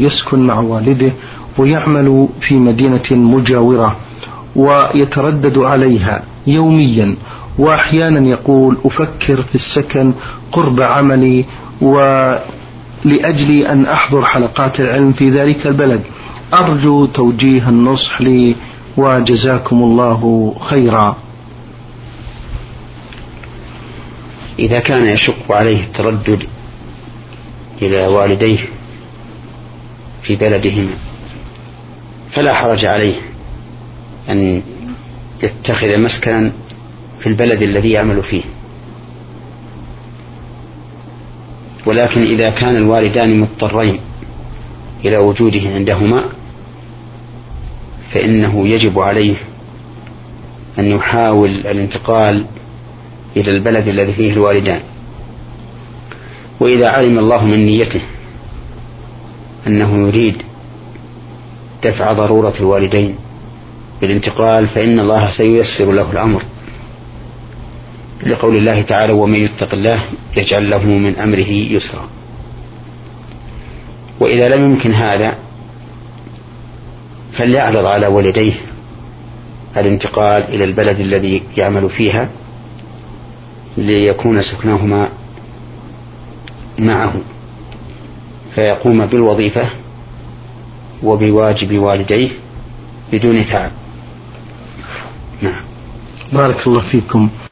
يسكن مع والده ويعمل في مدينة مجاورة ويتردد عليها يوميا، وأحيانا يقول أفكر في السكن قرب عملي ولأجل أن أحضر حلقات العلم في ذلك البلد. أرجو توجيه النصح لي وجزاكم الله خيرا. إذا كان يشق عليه التردد إلى والديه في بلدهما فلا حرج عليه أن يتخذ مسكنا في البلد الذي يعمل فيه، ولكن إذا كان الوالدان مضطرين إلى وجوده عندهما فإنه يجب عليه أن يحاول الانتقال إلى البلد الذي فيه الوالدان. وإذا علم الله من نيته أنه يريد دفع ضرورة الوالدين بالانتقال فإن الله سييسر له الأمر، لقول الله تعالى: ومن يتق الله يجعل له من أمره يسرا. وإذا لم يمكن هذا فليعرض على والديه الانتقال إلى البلد الذي يعمل فيها ليكون سكنهما معه، فيقوم بالوظيفة وبواجب والديه بدون تعب. نعم. بارك الله فيكم.